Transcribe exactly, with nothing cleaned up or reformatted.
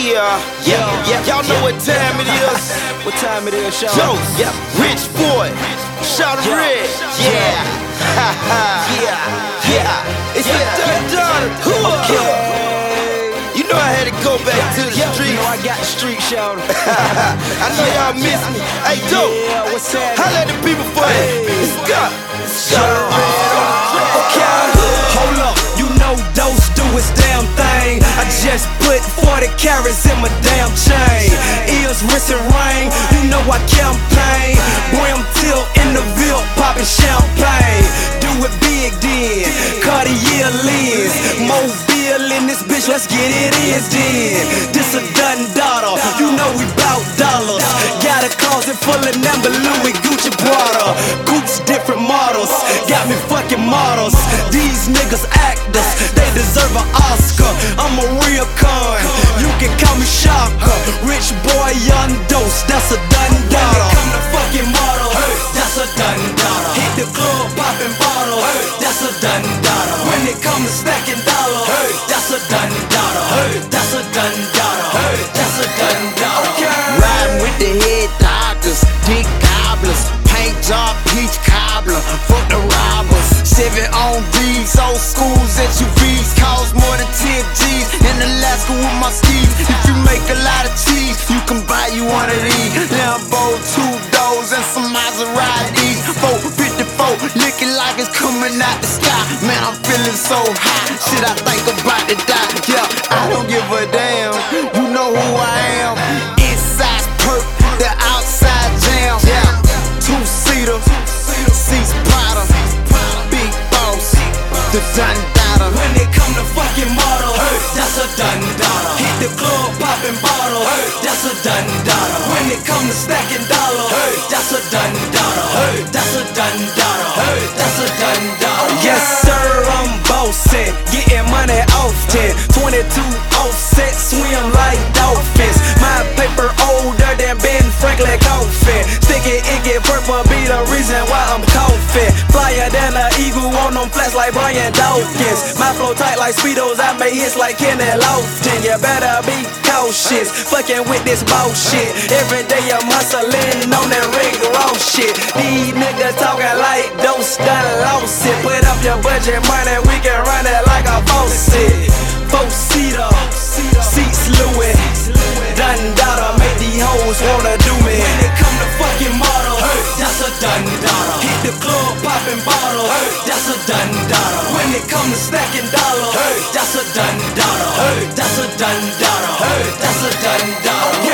Yeah, yeah, yeah. Y'all know what time it is. What time it is, Sean? Joe, Yep. Rich Boy, Shout Yeah. Red. Yeah, ha ha. Yeah. Yeah, it's Yeah. the done. Okay. You know I had to go back to the Yo, you streets. know I got the street, Sean. I know y'all miss me. Hey, Joe, Yeah, what's that? holla at the people for you. It's Scott. Shout Red. Okay, hold up, you know Dose do his damn thing. I just put forty carats in my damn chain. Ears, wrist, and ring, you know I campaign. Brim tilt in the Ville, popping champagne. Do it big then, Cartier lens. Mobile in this bitch, let's get it in then. This a done daughter, you know we bout dollars. Got a closet full of number Louis Gucci Prada. Coupes different models, got me fucking models. These niggas actors, they deserve an Oscar. I'm a real con, you can call me Shaka. Rich boy, young Dose, that's a done daughter. When it come to fucking models, that's a done daughter. Hit the club, popping bottles, that's a done daughter. When it come to stacking dollars, that's a done daughter. That's a done daughter. That's a done daughter. Riding with the head doctors, dick gobblers, paint job, peach cobbler, fuck the robbers. Seven on D's, old schools S U Vs, cost more than ten G's. In Alaska with my skis, if you make a lot of cheese, you can buy you one of these. Lambo, two doors, and some Maseratis. four fifty-four, looking like it's coming out the sky. Man, I'm feeling so high, shit, I think about to die. Yeah, I don't give a damn, you know who I am. Inside perk, the outside jam. Yeah, two-seater, seats Prada, big boss, the done daughter. When it come to fucking models, that's a done daughter. Hit the club, popping bottles, that's a done daughter. When it come to stacking dollars, that's a done daughter. That's a done daughter. That's a done daughter. Yes sir, I'm bossing, getting money often. twenty-two offset, swim like dolphins. My paper older than Ben Franklin coffin. Sticky, icky, purple be the reason why I'm coughing. Flyer than an eagle on them flats like Brian Dawkins. My flow tight like Speedos, I make hits like Kenny Lofton. You better be cautious, fucking with this bullshit. Every day I'm hustling on that Rick Ross shit. These niggas talking like Dose done lost it. Put up your budget money, we can run it like a faucet. Four-seater, seats Louis, done daughter, make these hoes wanna do me. When it come to fucking models, that's a done daughter. Hit the club, popping bottles, that's a done daughter. When it come to stacking dollars, that's a done daughter. That's a done daughter. That's a done daughter.